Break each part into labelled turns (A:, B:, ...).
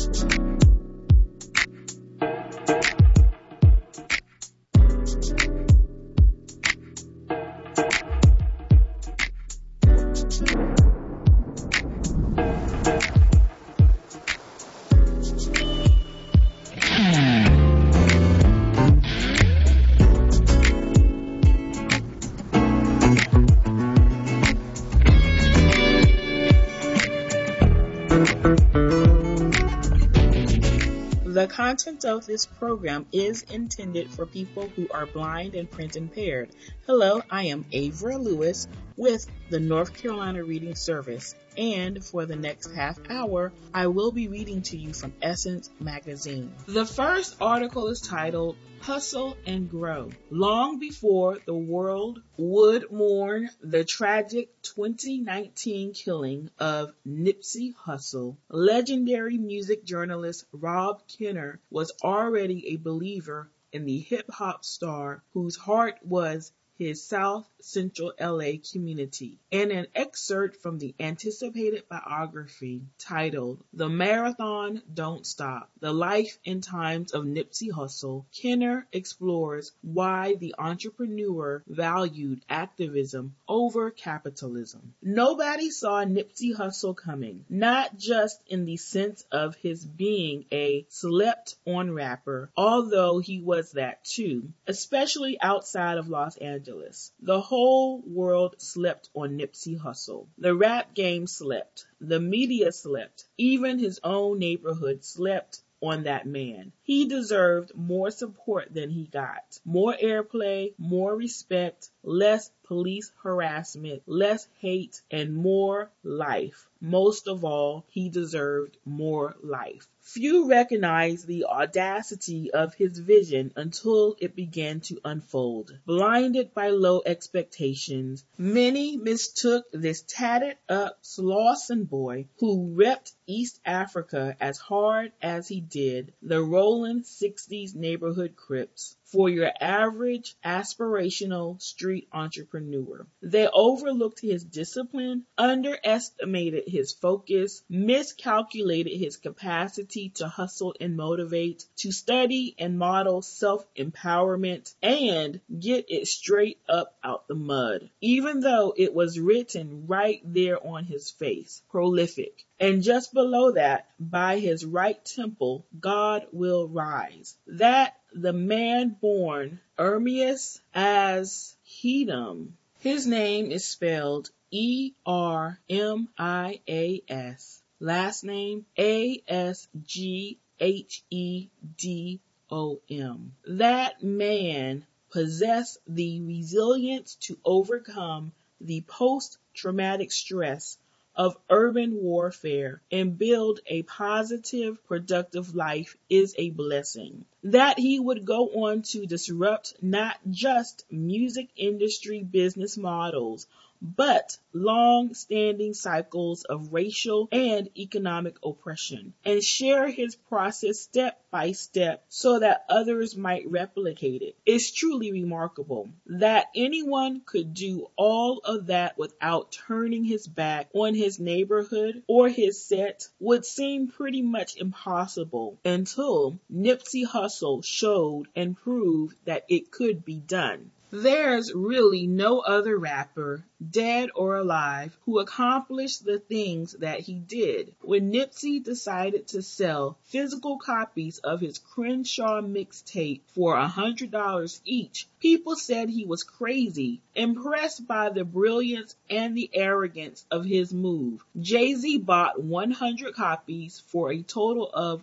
A: The content of this program is intended for people who are blind and print impaired. Hello, I am Avra Lewis with the North Carolina Reading Service, and for the next half hour, I will be reading to you from Essence Magazine. The first article is titled, Hustle and Grow. Long before the world would mourn the tragic 2019 killing of Nipsey Hussle, legendary music journalist Rob Kenner was already a believer in the hip-hop star whose heart was his South Central LA community. In an excerpt from the anticipated biography titled The Marathon Don't Stop, The Life and Times of Nipsey Hussle, Kenner explores why the entrepreneur valued activism over capitalism. Nobody saw Nipsey Hussle coming, not just in the sense of his being a slept-on rapper, although he was that too, especially outside of Los Angeles. The whole world slept on Nipsey Hussle. The rap game slept. The media slept. Even his own neighborhood slept on that man. He deserved more support than he got. More airplay, more respect, less police harassment, less hate, and more life. Most of all, he deserved more life. Few recognized the audacity of his vision until it began to unfold. Blinded by low expectations, many mistook this tatted up Slauson boy who repped East Africa as hard as he did the rolling 60s neighborhood Crips for your average aspirational street entrepreneur. They overlooked his discipline, underestimated his focus, miscalculated his capacity to hustle and motivate, to study and model self-empowerment, and get it straight up out the mud, even though it was written right there on his face, prolific. And just below that, by his right temple, God will rise. That the man born Ermias Ashedum. His name is spelled Ermias. Last name Ashedom. That man possessed the resilience to overcome the post-traumatic stress of urban warfare and build a positive, productive life is a blessing. That he would go on to disrupt not just music industry business models, but long-standing cycles of racial and economic oppression, and share his process step by step so that others might replicate it. It's truly remarkable that anyone could do all of that without turning his back on his neighborhood or his set would seem pretty much impossible until Nipsey Hussle showed and proved that it could be done. There's really no other rapper, dead or alive, who accomplished the things that he did. When Nipsey decided to sell physical copies of his Crenshaw mixtape for $100 each, people said he was crazy, impressed by the brilliance and the arrogance of his move. Jay-Z bought 100 copies for a total of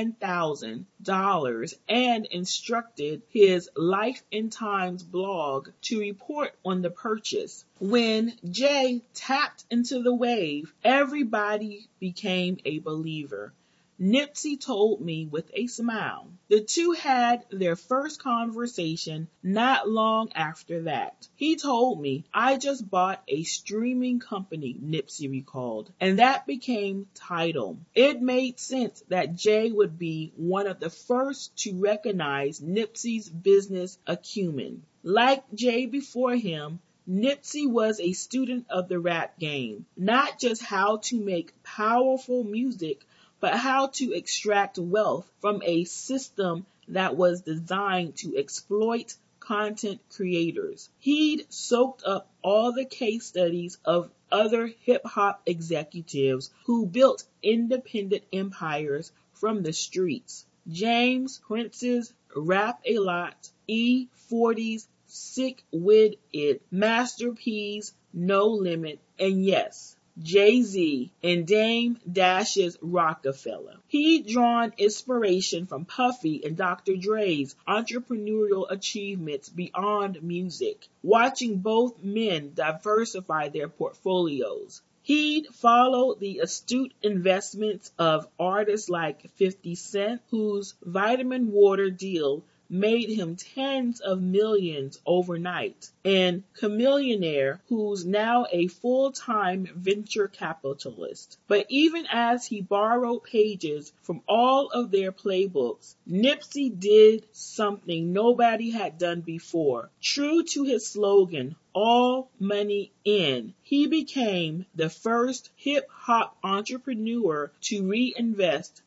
A: $10,000 and instructed his Life and Times blog to report on the purchase. When Jay tapped into the wave, everybody became a believer. Nipsey told me with a smile. The two had their first conversation not long after that. He told me, I just bought a streaming company, Nipsey recalled, and that became Tidal. It made sense that Jay would be one of the first to recognize Nipsey's business acumen. Like Jay before him, Nipsey was a student of the rap game, not just how to make powerful music, but how to extract wealth from a system that was designed to exploit content creators. He'd soaked up all the case studies of other hip hop executives who built independent empires from the streets. James Prince's Rap A Lot, E40's Sick With It, Master P's No Limit, and yes, Jay-Z and Dame Dash's Rockefeller. He'd drawn inspiration from Puffy and Dr. Dre's entrepreneurial achievements beyond music, watching both men diversify their portfolios. He'd followed the astute investments of artists like 50 Cent, whose vitamin water deal made him tens of millions overnight, and Chamillionaire, who's now a full-time venture capitalist. But even as he borrowed pages from all of their playbooks, Nipsey did something nobody had done before. True to his slogan, all money in, he became the first hip-hop entrepreneur to reinvest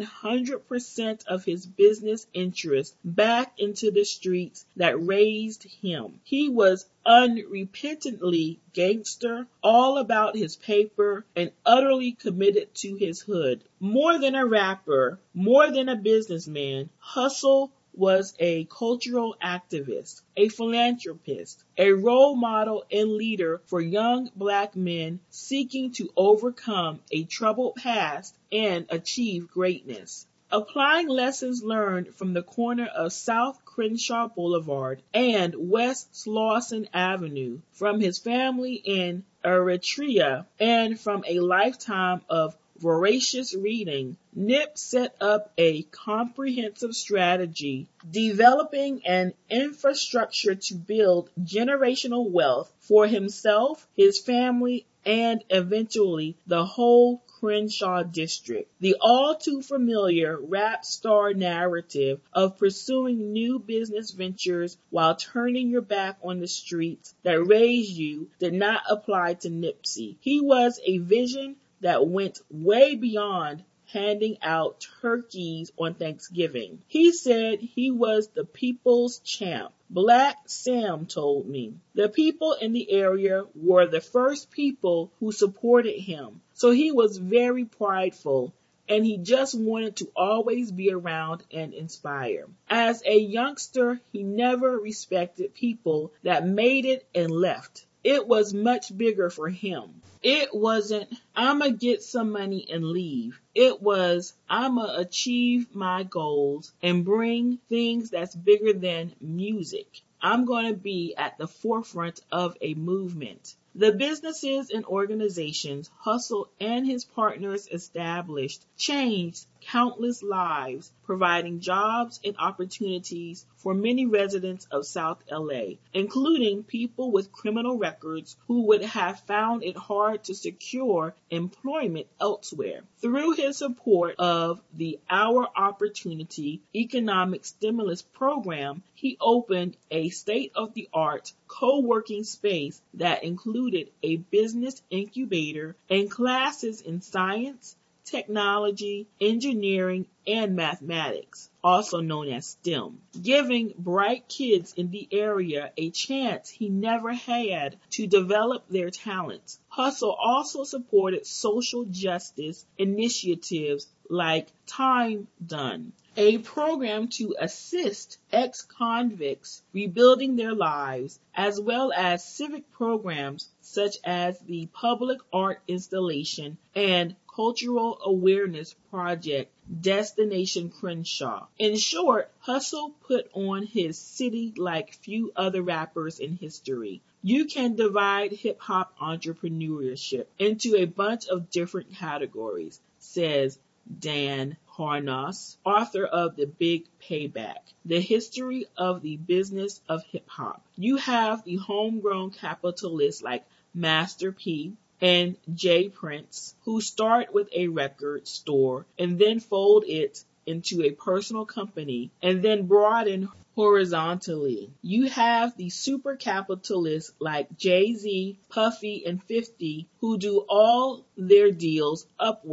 A: 100% of his business interests back into the streets that raised him. He was unrepentantly gangster, all about his paper, and utterly committed to his hood. More than a rapper, more than a businessman, Hustle was a cultural activist, a philanthropist, a role model and leader for young black men seeking to overcome a troubled past and achieve greatness. Applying lessons learned from the corner of South Crenshaw Boulevard and West Slauson Avenue, from his family in Eritrea, and from a lifetime of voracious reading, Nip set up a comprehensive strategy, developing an infrastructure to build generational wealth for himself, his family, and eventually the whole Crenshaw district. The all too familiar rap star narrative of pursuing new business ventures while turning your back on the streets that raised you did not apply to Nipsey. He was a vision that went way beyond handing out turkeys on Thanksgiving. He said he was the people's champ. Black Sam told me. The people in the area were the first people who supported him, so he was very prideful, and he just wanted to always be around and inspire. As a youngster, he never respected people that made it and left. It was much bigger for him. It wasn't, I'ma get some money and leave. It was, I'ma achieve my goals and bring things that's bigger than music. I'm going to be at the forefront of a movement. The businesses and organizations Hustle and his partners established changed countless lives, providing jobs and opportunities for many residents of South LA, including people with criminal records who would have found it hard to secure employment elsewhere. Through his support of the Our Opportunity economic stimulus program, he opened a state-of-the-art co-working space that included a business incubator and classes in science, technology, engineering, and mathematics, also known as STEM, giving bright kids in the area a chance he never had to develop their talents. Hustle also supported social justice initiatives like Time Done, a program to assist ex-convicts rebuilding their lives, as well as civic programs such as the Public Art Installation and Cultural Awareness Project Destination Crenshaw. In short, Hustle put on his city like few other rappers in history. You can divide hip-hop entrepreneurship into a bunch of different categories, says Dan Harnas, author of The Big Payback, The History of the Business of Hip-Hop. You have the homegrown capitalists like Master P and J. Prince, who start with a record store and then fold it into a personal company and then broaden horizontally. You have the super capitalists like Jay-Z, Puffy, and 50 who do all their deals upward.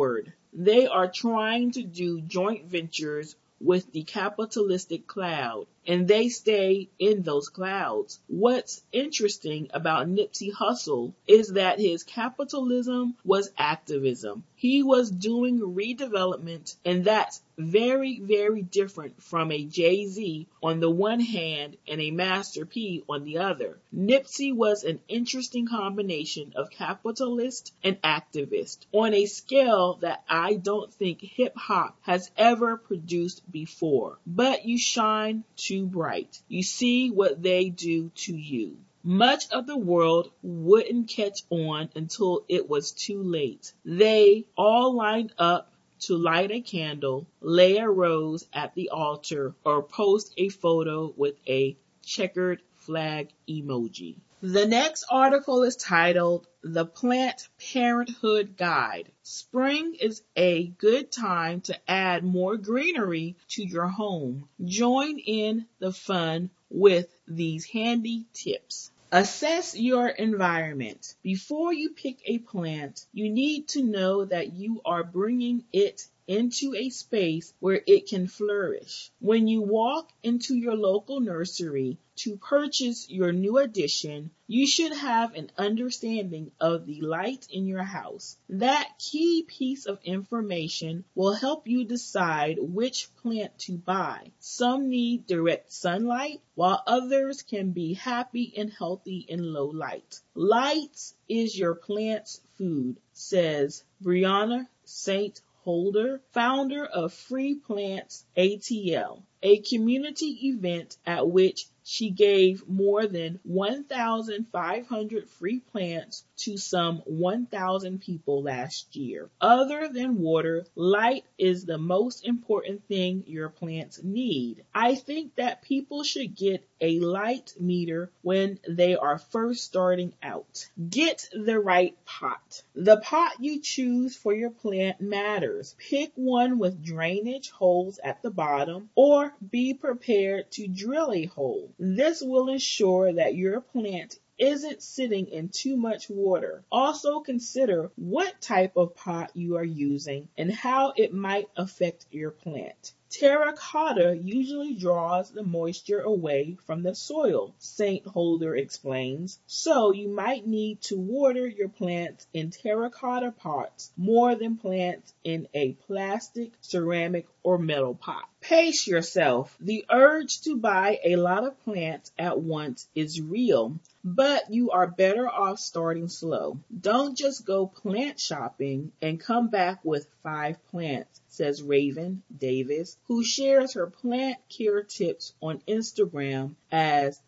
A: They are trying to do joint ventures with the capitalistic cloud, and they stay in those clouds. What's interesting about Nipsey Hussle is that his capitalism was activism. He was doing redevelopment, and that's very, very different from a Jay-Z on the one hand and a Master P on the other. Nipsey was an interesting combination of capitalist and activist on a scale that I don't think hip-hop has ever produced before. But you shine too bright. You see what they do to you. Much of the world wouldn't catch on until it was too late. They all lined up to light a candle, lay a rose at the altar, or post a photo with a checkered flag emoji. The next article is titled The Plant Parenthood Guide. Spring is a good time to add more greenery to your home. Join in the fun with these handy tips. Assess your environment. Before you pick a plant, you need to know that you are bringing it into a space where it can flourish. When you walk into your local nursery to purchase your new addition, you should have an understanding of the light in your house. That key piece of information will help you decide which plant to buy. Some need direct sunlight, while others can be happy and healthy in low light. Light is your plant's food, says Brianna St. Holder, founder of Free Plants ATL, a community event at which she gave more than 1,500 free plants to some 1,000 people last year. Other than water, light is the most important thing your plants need. I think that people should get a light meter when they are first starting out. Get the right pot. The pot you choose for your plant matters. Pick one with drainage holes at the bottom, or be prepared to drill a hole. This will ensure that your plant isn't sitting in too much water. Also consider what type of pot you are using and how it might affect your plant. Terracotta usually draws the moisture away from the soil, St. Holder explains, so you might need to water your plants in terracotta pots more than plants in a plastic, ceramic, or metal pot. Pace yourself. The urge to buy a lot of plants at once is real, but you are better off starting slow. Don't just go plant shopping and come back with 5 plants, says Raven Davis, who shares her plant care tips on Instagram as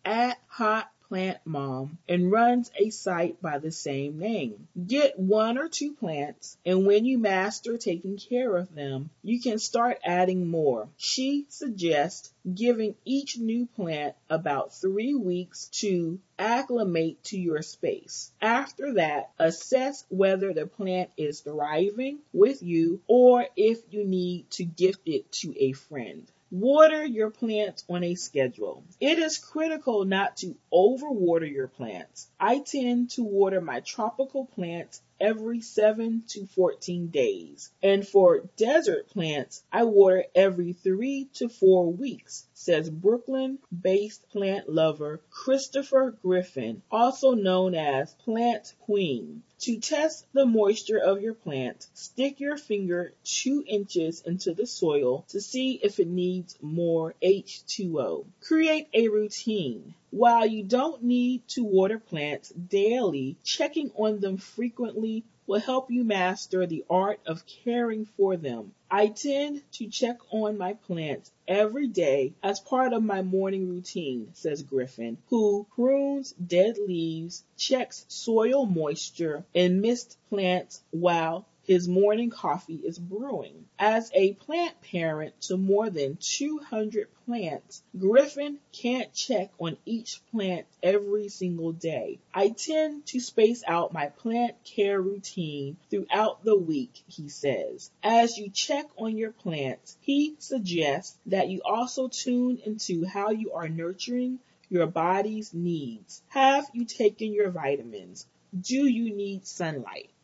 A: @HotPlantMom and runs a site by the same name. Get 1 or 2 plants, and when you master taking care of them, you can start adding more. She suggests giving each new plant about 3 weeks to acclimate to your space. After that, assess whether the plant is thriving with you or if you need to gift it to a friend. Water your plants on a schedule. It is critical not to overwater your plants. I tend to water my tropical plants every 7 to 14 days. And for desert plants, I water every 3 to 4 weeks, says Brooklyn-based plant lover Christopher Griffin, also known as Plant Queen. To test the moisture of your plant, stick your finger 2 inches into the soil to see if it needs more H2O. Create a routine. While you don't need to water plants daily, checking on them frequently will help you master the art of caring for them. I tend to check on my plants every day as part of my morning routine, says Griffin, who prunes dead leaves, checks soil moisture, and missed plants while his morning coffee is brewing. As a plant parent to more than 200 plants, Griffin can't check on each plant every single day. I tend to space out my plant care routine throughout the week, he says. As you check on your plants, he suggests that you also tune into how you are nurturing your body's needs. Have you taken your vitamins? Do you need sunlight?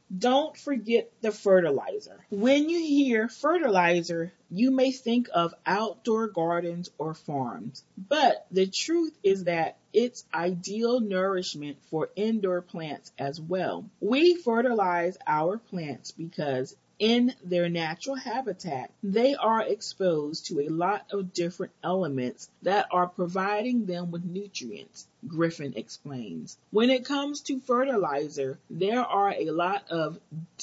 A: Don't forget the fertilizer. When you hear fertilizer, you may think of outdoor gardens or farms, but the truth is that it's ideal nourishment for indoor plants as well. We fertilize our plants because in their natural habitat, they are exposed to a lot of different elements that are providing them with nutrients, Griffin explains. When it comes to fertilizer, there are a lot of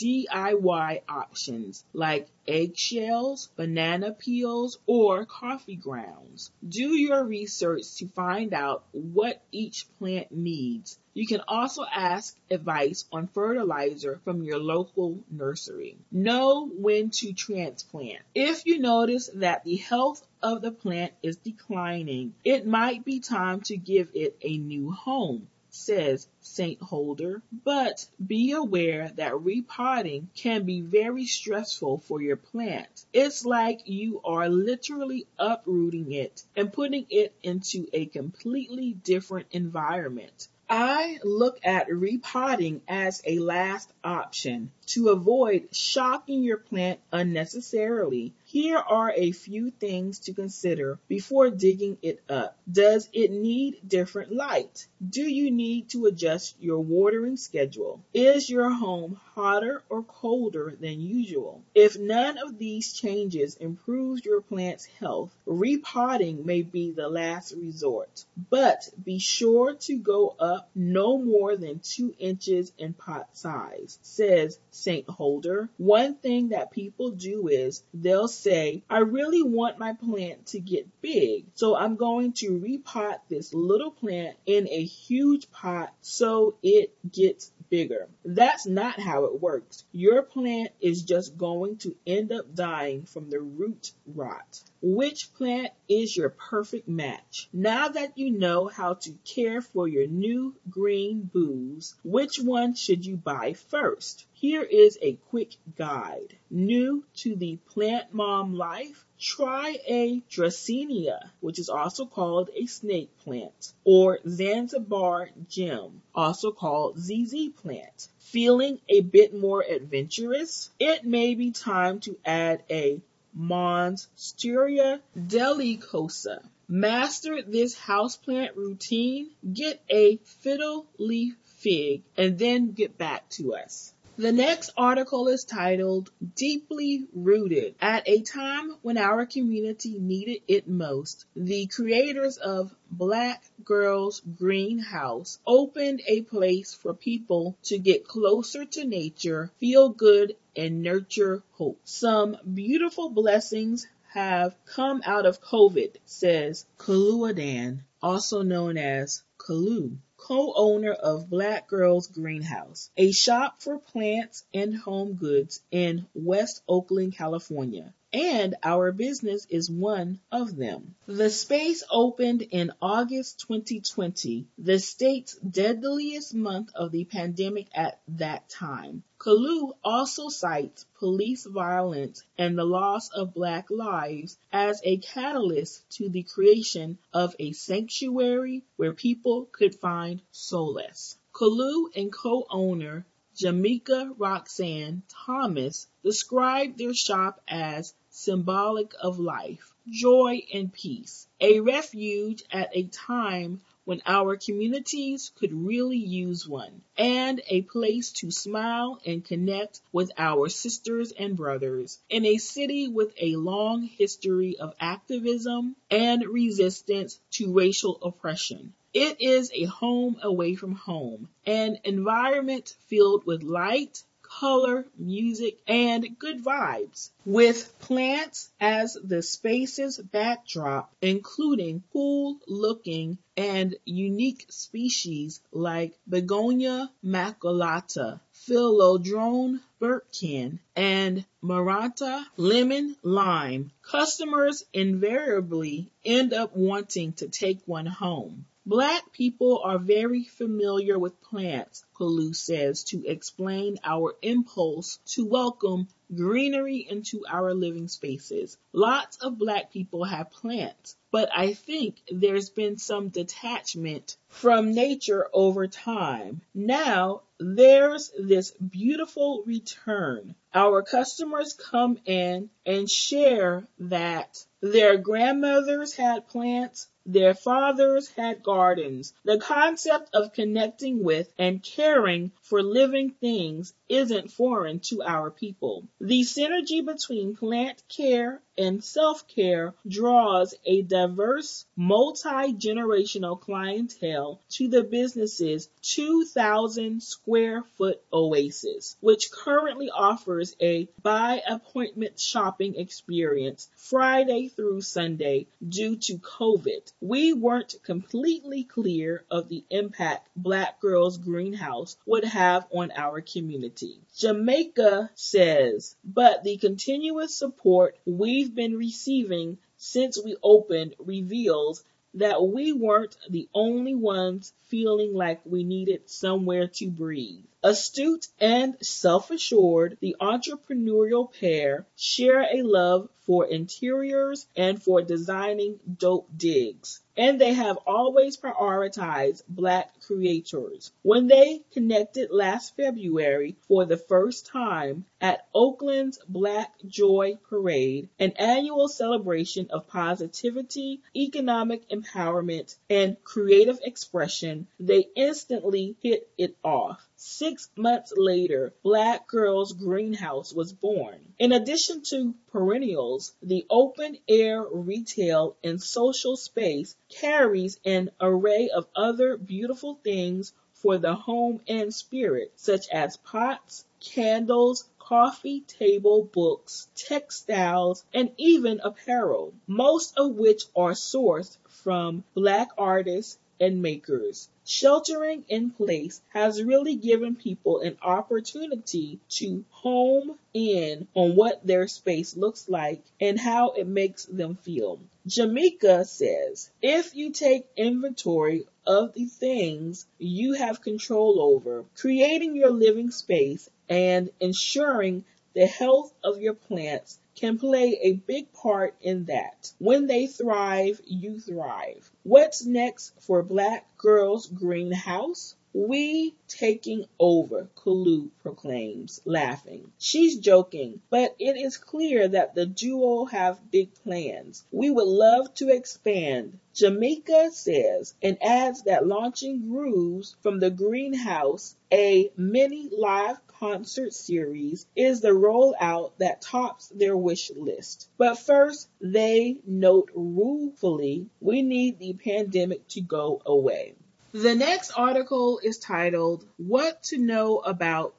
A: DIY options like eggshells, banana peels, or coffee grounds. Do your research to find out what each plant needs. You can also ask advice on fertilizer from your local nursery. Know when to transplant. If you notice that the health of the plant is declining, it might be time to give it a new home, says St. Holder, but be aware that repotting can be very stressful for your plant. It's like you are literally uprooting it and putting it into a completely different environment. I look at repotting as a last option to avoid shocking your plant unnecessarily. Here are a few things to consider before digging it up. Does it need different light? Do you need to adjust your watering schedule? Is your home hotter or colder than usual? If none of these changes improves your plant's health, repotting may be the last resort. But be sure to go up no more than 2 inches in pot size, says St. Holder. One thing that people do is they'll say, I really want my plant to get big, so I'm going to repot this little plant in a huge pot so it gets bigger. That's not how it works. Your plant is just going to end up dying from the root rot. Which plant is your perfect match? Now that you know how to care for your new green booze, which one should you buy first? Here is a quick guide. New to the Plant Mom life? Try a Dracaena, which is also called a snake plant, or Zanzibar gem, also called ZZ plant. Feeling a bit more adventurous? It may be time to add a Monstera delicosa. Master this houseplant routine, get a fiddle leaf fig, and then get back to us. The next article is titled Deeply Rooted. At a time when our community needed it most, the creators of Black Girls Greenhouse opened a place for people to get closer to nature, feel good, and nurture hope. Some beautiful blessings have come out of COVID, says Kaluadan, also known as Kalu, co-owner of Black Girls Greenhouse, a shop for plants and home goods in West Oakland, California. And our business is one of them. The space opened in August 2020, the state's deadliest month of the pandemic at that time. Kalu also cites police violence and the loss of Black lives as a catalyst to the creation of a sanctuary where people could find solace. Kalu and co-owner Jamaica Roxanne Thomas described their shop as symbolic of life, joy, and peace, a refuge at a time when our communities could really use one, and a place to smile and connect with our sisters and brothers in a city with a long history of activism and resistance to racial oppression. It is a home away from home, an environment filled with light, color, music, and good vibes, with plants as the space's backdrop, including cool-looking and unique species like Begonia maculata, Philodrone Burtkin, and Maranta lemon lime. Customers invariably end up wanting to take one home. Black people are very familiar with plants, Kalu says to explain our impulse to welcome greenery into our living spaces. Lots of Black people have plants, but I think there's been some detachment from nature over time. Now, there's this beautiful return. Our customers come in and share that their grandmothers had plants, their fathers had gardens. The concept of connecting with and caring for living things isn't foreign to our people. The synergy between plant care and self-care draws a diverse, multi-generational clientele to the business's 2,000 square foot oasis, which currently offers a by-appointment shopping experience Friday through Sunday due to COVID. We weren't completely clear of the impact Black Girls Greenhouse would have on our community. Jamaica says, but the continuous support we've been receiving since we opened reveals that we weren't the only ones feeling like we needed somewhere to breathe. Astute and self-assured, the entrepreneurial pair share a love for interiors and for designing dope digs. And they have always prioritized Black creators. When they connected last February for the first time at Oakland's Black Joy Parade, an annual celebration of positivity, economic empowerment, and creative expression, they instantly hit it off. 6 months later, Black Girls Greenhouse was born. In addition to perennials, the open-air retail and social space carries an array of other beautiful things for the home and spirit, such as pots, candles, coffee table books, textiles, and even apparel, most of which are sourced from Black artists and makers. Sheltering in place has really given people an opportunity to home in on what their space looks like and how it makes them feel. Jamaica says, if you take inventory of the things you have control over, creating your living space and ensuring the health of your plants can play a big part in that. When they thrive, you thrive. What's next for Black Girls Greenhouse? We taking over, Kalu proclaims, laughing. She's joking, but it is clear that the duo have big plans. We would love to expand, Jamaica says, and adds that launching Grooves from the Greenhouse, a mini live concert series, is the rollout that tops their wish list. But first, they note ruefully, we need the pandemic to go away. The next article is titled, What to Know About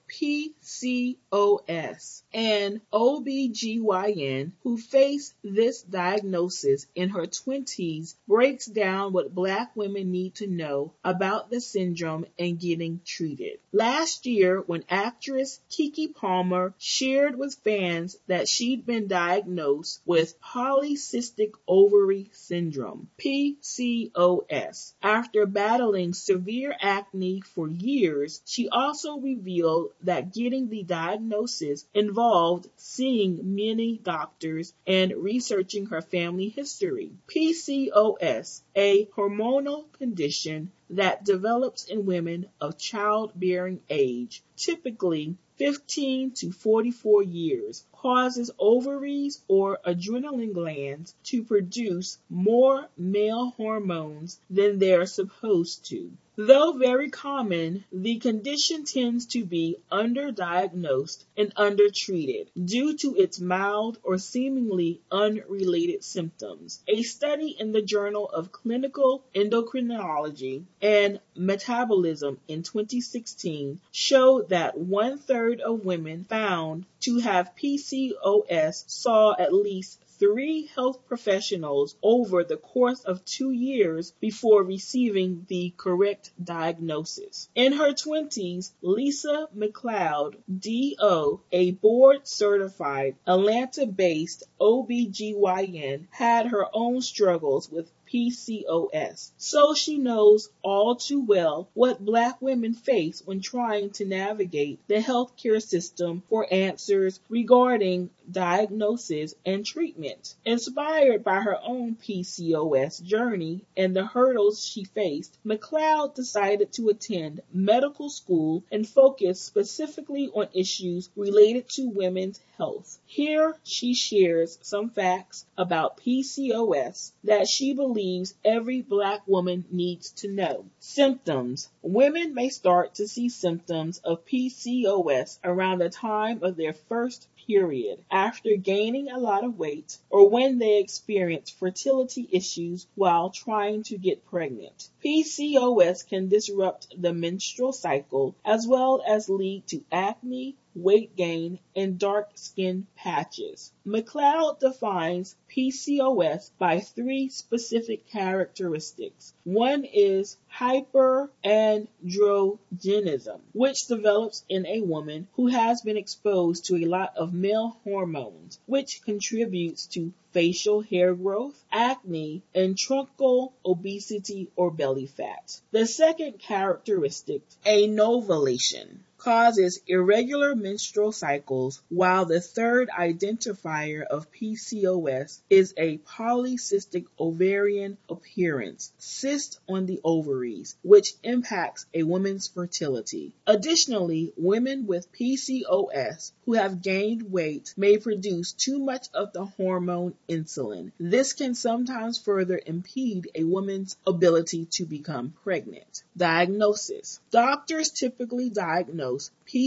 A: PCOS. An OBGYN who faced this diagnosis in her 20s breaks down what Black women need to know about the syndrome and getting treated. Last year, when actress Keke Palmer shared with fans that she'd been diagnosed with polycystic ovary syndrome, PCOS, after battling severe acne for years, she also revealed that getting the diagnosis involved seeing many doctors and researching her family history. PCOS, a hormonal condition that develops in women of childbearing age, typically 15 to 44 years, causes ovaries or adrenaline glands to produce more male hormones than they're supposed to. Though very common, the condition tends to be underdiagnosed and undertreated due to its mild or seemingly unrelated symptoms. A study in the Journal of Clinical Endocrinology and Metabolism in 2016 showed that 1/3 of women found to have PCOS saw at least 3 health professionals over the course of 2 years before receiving the correct diagnosis. In her 20s, Lisa McLeod, D.O., a board-certified Atlanta-based OBGYN, had her own struggles with PCOS, so she knows all too well what Black women face when trying to navigate the healthcare system for answers regarding diagnosis and treatment. Inspired by her own PCOS journey and the hurdles she faced, McLeod decided to attend medical school and focus specifically on issues related to women's health. Here she shares some facts about PCOS that she believes every Black woman needs to know. Symptoms. Women may start to see symptoms of PCOS around the time of their first period, after gaining a lot of weight, or when they experience fertility issues while trying to get pregnant. PCOS can disrupt the menstrual cycle as well as lead to acne, weight gain, and dark skin patches. McLeod defines PCOS by 3 specific characteristics. One is hyperandrogenism, which develops in a woman who has been exposed to a lot of male hormones, which contributes to facial hair growth, acne, and truncal obesity or belly fat. The second characteristic, anovulation, causes irregular menstrual cycles, while the third identifier of PCOS is a polycystic ovarian appearance, cyst on the ovaries, which impacts a woman's fertility. Additionally, women with PCOS who have gained weight may produce too much of the hormone insulin. This can sometimes further impede a woman's ability to become pregnant. Diagnosis. Doctors typically diagnose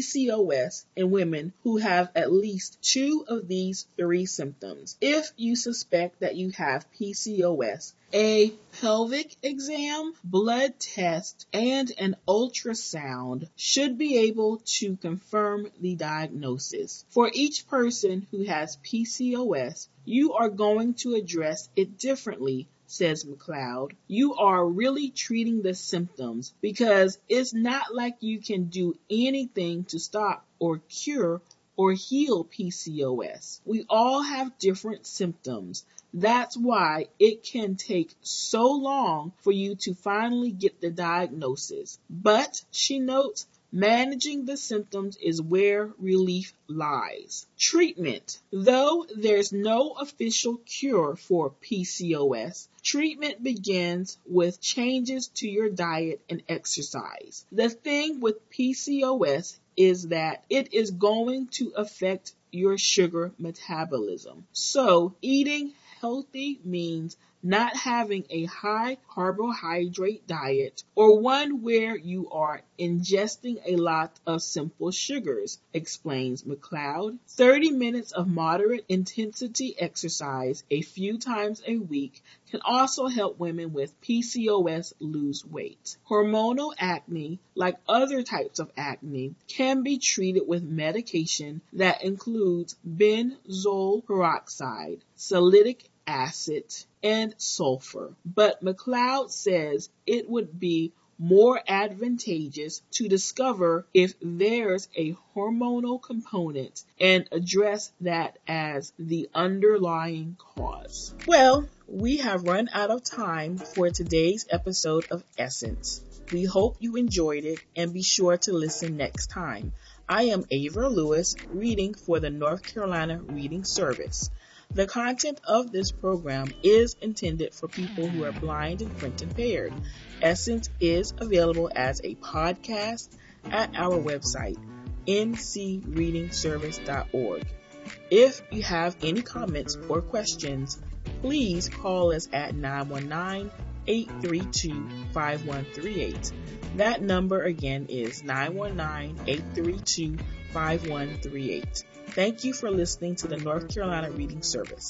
A: PCOS in women who have at least 2 of these 3 symptoms. If you suspect that you have PCOS, a pelvic exam, blood test, and an ultrasound should be able to confirm the diagnosis. For each person who has PCOS, you are going to address it differently, says McLeod. You are really treating the symptoms because it's not like you can do anything to stop or cure or heal PCOS. We all have different symptoms. That's why it can take so long for you to finally get the diagnosis. But, she notes, managing the symptoms is where relief lies. Treatment. Though there's no official cure for PCOS, treatment begins with changes to your diet and exercise. The thing with PCOS is that it is going to affect your sugar metabolism. So, eating healthy means not having a high carbohydrate diet or one where you are ingesting a lot of simple sugars, explains McLeod. 30 minutes of moderate intensity exercise a few times a week can also help women with PCOS lose weight. Hormonal acne, like other types of acne, can be treated with medication that includes benzoyl peroxide, salicylic acid, and sulfur. But McLeod says it would be more advantageous to discover if there's a hormonal component and address that as the underlying cause. Well, we have run out of time for today's episode of Essence. We hope you enjoyed it and be sure to listen next time. I am Ava Lewis, reading for the North Carolina Reading Service. The content of this program is intended for people who are blind and print impaired. Essence is available as a podcast at our website, ncreadingservice.org. If you have any comments or questions, please call us at 919-832-5138. That number again is 919-832-5138. Thank you for listening to the North Carolina Reading Service.